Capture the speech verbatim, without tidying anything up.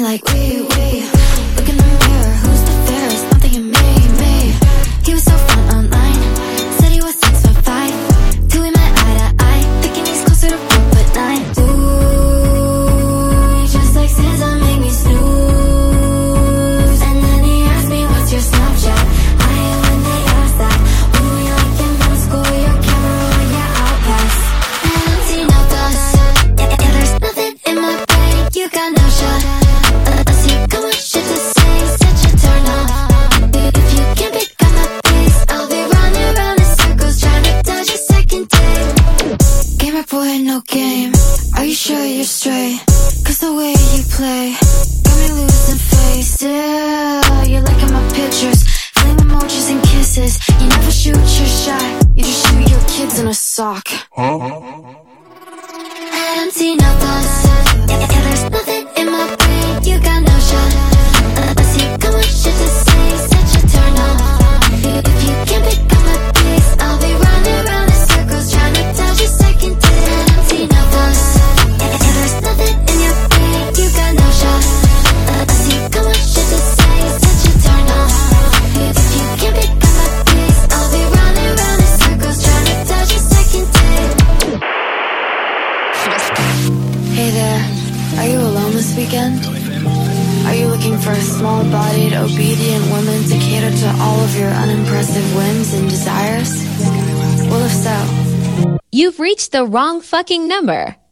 like, wee, wee. Look in the mirror, who's the fairest? Not thinking me, me. He was so fun online, said he was six foot five. Till we met eye to eye, thinking he's closer to four foot nine. Ooh, he just like scissor, make me snooze. And then he asked me, what's your Snapchat? I hate when they ask that. When we like in middle school, your camera or your outpass. And I'm seeing no dust. Yeah, yeah, there's nothing in my brain. You got no shot. Unless you got much shit to say, such a turn off. If you can't pick up my pace, I'll be running around in circles trying to dodge a second date. Gamer boy, no game. Are you sure you're straight? Cause the way you play got me losing face. Yeah, you're liking my pictures, flame emojis and kisses. You never shoot your shot, you just shoot your kids in a sock. Huh? Empty, no thoughts. Yeah, yeah, there's nothing in my brain. You got no shot. Unless you got much shit to say, such a turn off. If you can't pick up my pace, I'll be running around in circles trying to dodge a second date. Empty, no thoughts. Yeah, yeah, there's nothing in your brain. You got no shot. Unless you got much shit to say, such a turn off. If you can't pick up my pace, I'll be running around in circles trying to dodge a second date. Hey there, are you alone this weekend? Are you looking for a small-bodied, obedient woman to cater to all of your unimpressive whims and desires? Well, if so, You've reached the wrong fucking number.